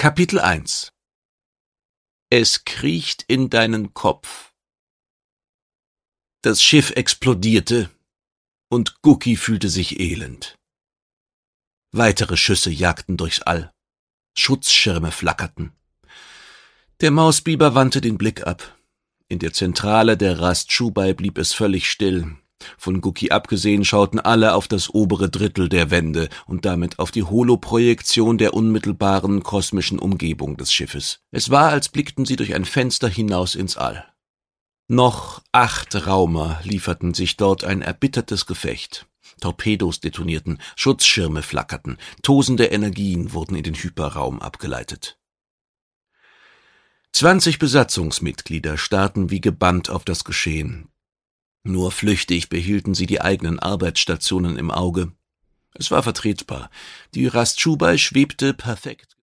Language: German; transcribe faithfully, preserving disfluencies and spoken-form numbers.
Kapitel eins. Es kriecht in deinen Kopf. Das Schiff explodierte, und Guki fühlte sich elend. Weitere Schüsse jagten durchs All. Schutzschirme flackerten. Der Mausbiber wandte den Blick ab. In der Zentrale der Rast Chubai blieb es völlig still. Von Guki abgesehen schauten alle auf das obere Drittel der Wände und damit auf die Holoprojektion der unmittelbaren kosmischen Umgebung des Schiffes. Es war, als blickten sie durch ein Fenster hinaus ins All. Noch acht Raumer lieferten sich dort ein erbittertes Gefecht. Torpedos detonierten, Schutzschirme flackerten, tosende Energien wurden in den Hyperraum abgeleitet. Zwanzig Besatzungsmitglieder starrten wie gebannt auf das Geschehen. Nur flüchtig behielten sie die eigenen Arbeitsstationen im Auge. Es war vertretbar. Die Rast Chubai schwebte perfekt